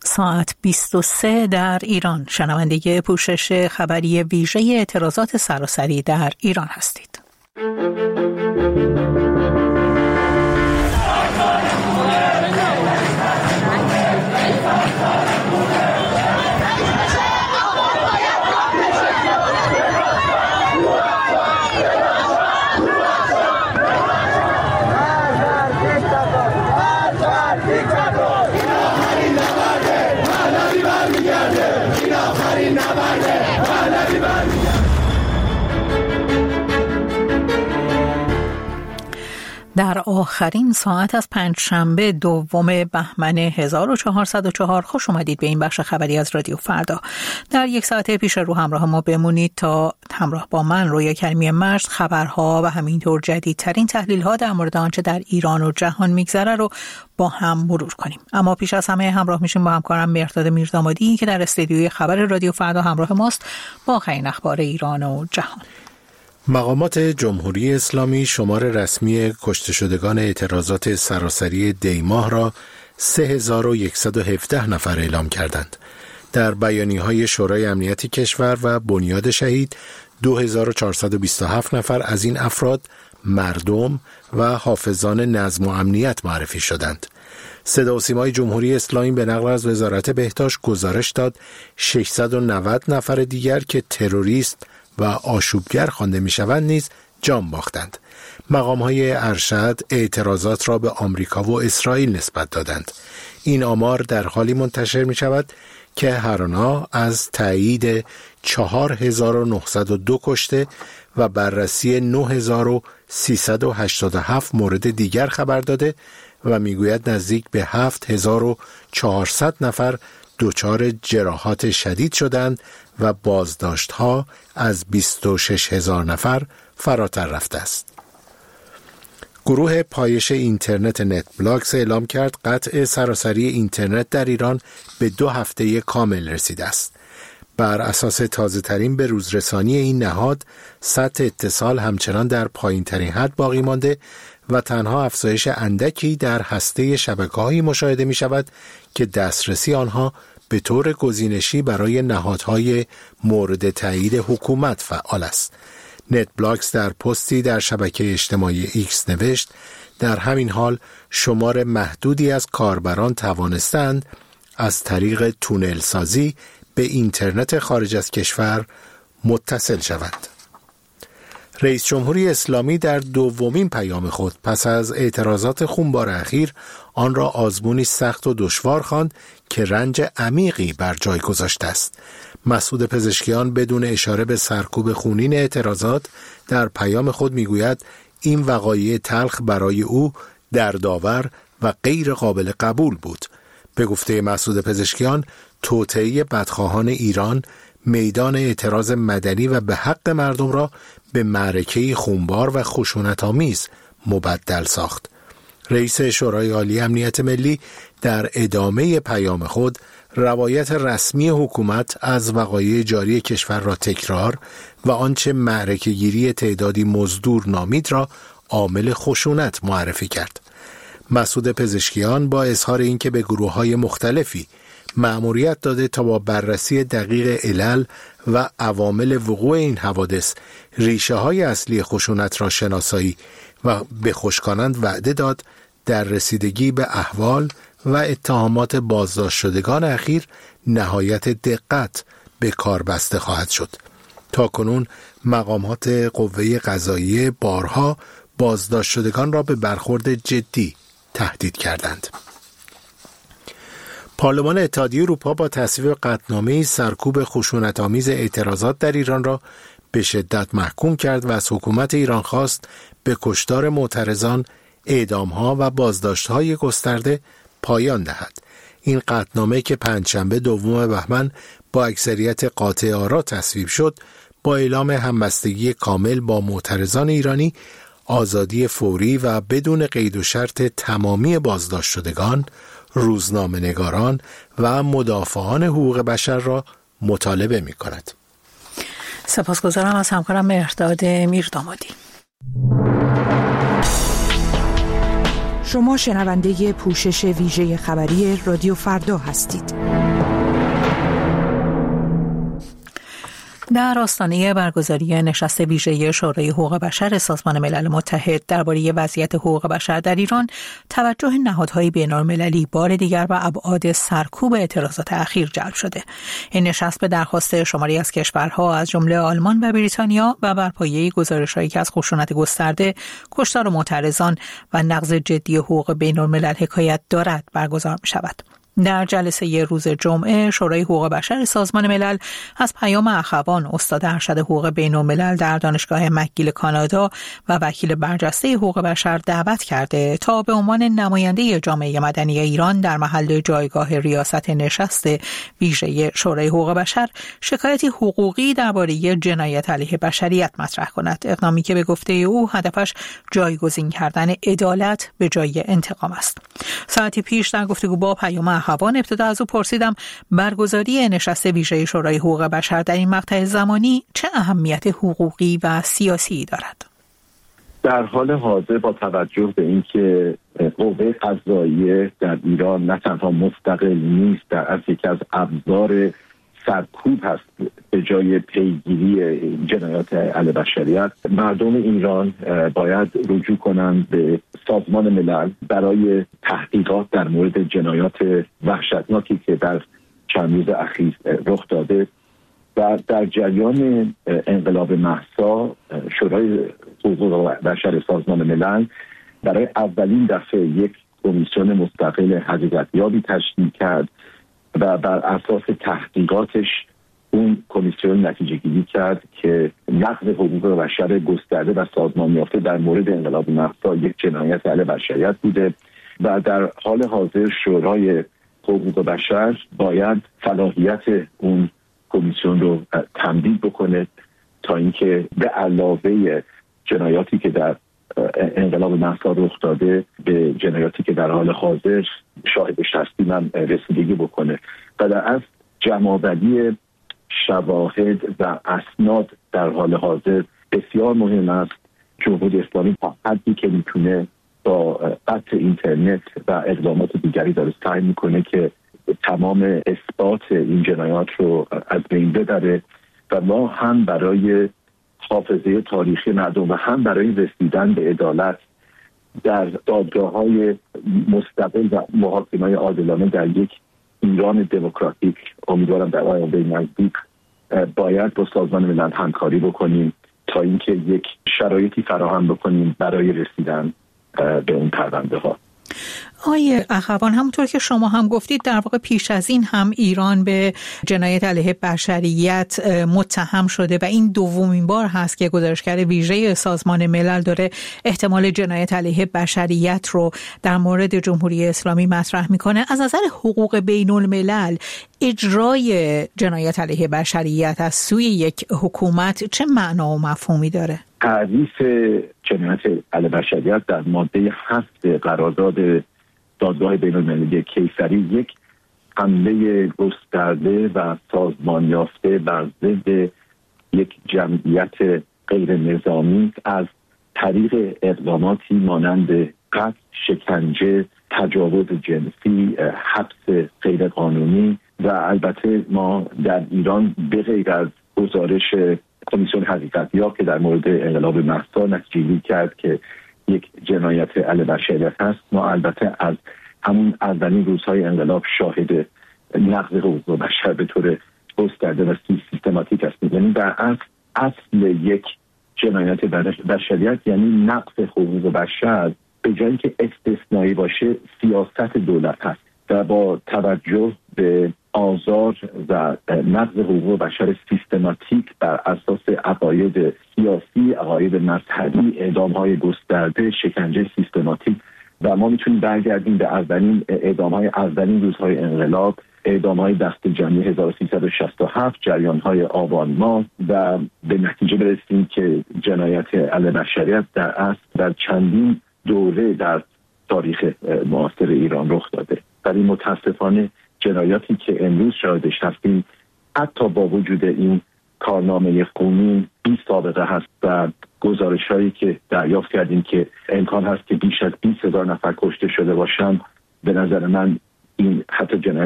ساعت 23 در ایران. شنونده پوشش خبری ویژه اعتراضات سراسری در ایران هستید. در آخرین ساعت از پنجشنبه دوم بهمن 1404 خوش اومدید به این بخش خبری از رادیو فردا. در یک ساعت پیش رو همراه ما بمونید تا همراه با من رویا کریمی مرز خبرها و همینطور جدیدترین تحلیل‌ها در مورد آنچه در ایران و جهان میگذره رو با هم مرور کنیم. اما پیش از همه همراه میشیم با همکارم مهرداد میردامادی که در استودیوی خبر رادیو فردا همراه ماست با آخرین اخبار ایران و جهان. مقامات جمهوری اسلامی شمار رسمی کشته شدگان اعتراضات سراسری دی‌ماه را 3117 نفر اعلام کردند. در بیانیه‌های شورای امنیت کشور و بنیاد شهید 2427 نفر از این افراد مردم و حافظان نظم و امنیت معرفی شدند. صدا و سیمای جمهوری اسلامی به نقل از وزارت بهداشت گزارش داد 690 نفر دیگر که تروریست و آشوبگر خوانده می‌شوند نیز جان باختند. مقام‌های ارشد اعتراضات را به آمریکا و اسرائیل نسبت دادند. این آمار در حالی منتشر می‌شود که هر آن از تایید 4902 کشته و بررسی 9387 مورد دیگر خبر داده و میگوید نزدیک به 7400 نفر دچار جراحات شدید شدند و بازداشت‌ها از 26000 نفر فراتر رفته است. گروه پایش اینترنت نت بلاکس اعلام کرد قطع سراسری اینترنت در ایران به 2 هفته کامل رسیده است. بر اساس تازه‌ترین به روزرسانی این نهاد، سطح اتصال همچنان در پایین‌ترین حد باقی مانده و تنها افزایش اندکی در هسته شبکه‌هایی مشاهده می‌شود که دسترسی آنها به طور گزینشی برای نهادهای مورد تایید حکومت فعال است. نت بلاکس در پستی در شبکه اجتماعی ایکس نوشت در همین حال شمار محدودی از کاربران توانستند از طریق تونل سازی به اینترنت خارج از کشور متصل شوند. رئیس جمهوری اسلامی در دومین پیام خود پس از اعتراضات خونبار اخیر آن را آزمونی سخت و دشوار خواند که رنج عمیقی بر جای گذاشته است. مسعود پزشکیان بدون اشاره به سرکوب خونین اعتراضات در پیام خود میگوید این وقایع تلخ برای او دردآور و غیر قابل قبول بود. به گفته مسعود پزشکیان، توطئه بدخواهان ایران میدان اعتراض مدنی و به حق مردم را به معرکه‌ای خونبار و خشونت‌آمیز مبدل ساخت. رئیس شورای عالی امنیت ملی در ادامه پیام خود روایت رسمی حکومت از وقایع جاری کشور را تکرار و آنچه معرکه‌گیری تعدادی مزدور نامید را عامل خشونت معرفی کرد. مسعود پزشکیان با اظهار اینکه به گروه‌های مختلفی مأموریت داده تا با بررسی دقیق علل و عوامل وقوع این حوادث ریشه‌های اصلی خشونت را شناسایی و به خشکانند وعده داد در رسیدگی به احوال و اتهامات بازداشت شدگان اخیر نهایت دقت به کار بسته خواهد شد. تاکنون مقامات قوه قضاییه بارها بازداشت شدگان را به برخورد جدی تهدید کردند. پارلمان اتحادیه اروپا با تصویب قطعنامه‌ای سرکوب خشونت‌آمیز اعتراضات در ایران را به شدت محکوم کرد و از حکومت ایران خواست به کشتار معترضان، اعدام‌ها و بازداشت‌های گسترده پایان دهد. این قطعنامه که پنجشنبه دوم بهمن با اکثریت قاطع آرا تصویب شد، با اعلام همبستگی کامل با معترضان ایرانی، آزادی فوری و بدون قید و شرط تمامی بازداشت شدگان، روزنامه‌نگاران و مدافعان حقوق بشر را مطالبه می‌کند. سپاسگزارم از همکارم مهرداد میردامادی. شما شنونده پوشش ویژه خبری رادیو فردا هستید. در آستانه برگزاری نشست ویژه شورای حقوق بشر سازمان ملل متحد درباره وضعیت حقوق بشر در ایران، توجه نهادهای بین‌المللی بار دیگر به ابعاد سرکوب اعتراضات اخیر جلب شده. این نشست به درخواست شماری از کشورها از جمله آلمان و بریتانیا و بر پایه گزارش‌هایی که از خشونت گسترده، کشتار معترضان و نقض جدی حقوق بین‌الملل حکایت دارد برگزار می‌شود. در جلسه روز جمعه، شورای حقوق بشر سازمان ملل از پیام اخوان، استاد ارشد حقوق بین‌الملل در دانشگاه مکگیل کانادا و وکیل برجسته حقوق بشر دعوت کرده تا به عنوان نماینده جامعه مدنی ایران در محل جایگاه ریاست نشست ویژه شورای حقوق بشر شکایتی حقوقی درباره جنایت علیه بشریت مطرح کند، اقدامی که به گفته او هدفش جایگزین کردن عدالت به جای انتقام است. ساعتی پیش در گفتگو با پیام اخوان ابتدا از او پرسیدم برگزاری نشست ویژه شورای حقوق بشر در این مقطع زمانی چه اهمیت حقوقی و سیاسی دارد؟ در حال حاضر با توجه به اینکه قوه قضاییه در ایران نه تنها مستقل نیست، در اصل یکی از ابزار سرکوب هست به جای پیگیری جنایات علیه بشریت، مردم ایران باید رجوع کنند به سازمان ملل برای تحقیقات در مورد جنایات وحشتناکی که در چند روز اخیر رخ داده. و در جریان انقلاب مهسا، شورای حقوق بشر سازمان ملل برای اولین دفعه یک کمیسیون مستقل حقیقتیابی تشکیل کرد و بر اساس تحقیقاتش اون کمیسیون نتیجه گیری کرد که نقض حقوق بشر گسترده و سازمان یافته در مورد انقلاب مهسا یک جنایت علیه بشریت بوده و در حال حاضر شورای حقوق بشر باید صلاحیت اون کمیسیون رو تمدید بکنه تا اینکه به علاوه جنایاتی که در انقلاب مهسا رخ داده به جنایاتی که در حال حاضر شاهدش هستیم هم رسیدگی بکنه و در اصل جمع‌آوری شواهد و اسناد در حال حاضر بسیار مهم است. جمهوری اسلامی تا حدی که میتونه با قطع اینترنت و اقدامات دیگری داره سعی میکنه که تمام اثبات این جنایات رو از بین ببره و ما هم برای حافظه تاریخی مردم و هم برای رسیدن به عدالت در دادگاه‌های مستقل و محاکمه‌های عادلانه در یک ایران دموکراتیک، امیدوارم در آینده نزدیک، باید با سازمان ملل همکاری بکنیم تا اینکه یک شرایطی فراهم بکنیم برای رسیدن به اون پرونده ها. آقای اخوان، همونطور که شما هم گفتید در واقع پیش از این هم ایران به جنایت علیه بشریت متهم شده و این دومین بار هست که گزارشگر ویژه سازمان ملل داره احتمال جنایت علیه بشریت رو در مورد جمهوری اسلامی مطرح میکنه. از نظر حقوق بین الملل اجرای جنایت علیه بشریت از سوی یک حکومت چه معنا و مفهومی داره؟ تعریف جنایت علیه بشریت در ماده 7 قرارداد دادگاه بین‌المللی کیسری یک حمله گسترده و سازمان یافته بر ضد یک جمعیت غیر نظامی از طریق اقداماتی مانند قتل، شکنجه، تجاوز جنسی، حبس غیر قانونی و البته ما در ایران به غیر از گزارش کمیسیون حقیقتیاب که در مورد انقلاب مهسا نتیجه کرد که یک جنایت علیه بشریت هست، ما البته از همون اولین روزهای انقلاب شاهد نقض حقوق بشر به طور گسترده و سیستماتیک هستیم. یعنی در اصل یک جنایت بشریت یعنی نقض حقوق بشر به جایی که استثنایی باشه سیاست دولت هست و با توجه به آزار و نقض حقوق بشر سیستماتیک بر اساس عقاید سیاسی، عقاید مذهبی، اعدام‌های گسترده، شکنجه سیستماتیک و ما میتونیم برگردیم به اعدام‌های اولین روزهای انقلاب، اعدام‌های دست جمعی 1367، جریان‌های آبان ماه و به نتیجه برسیم که جنایت علیه بشریت در اصل در چندین دوره در تاریخ معاصر ایران رخ داده. ولی متاسفانه جنایاتی که امروز شاهدش هستیم حتی با وجود این کارنامه خونین بی سابقه هست و گزارش هایی که دریافت کردیم که امکان هست که بیش از 20,000 نفر کشته شده باشن، به نظر من این حتی جنایت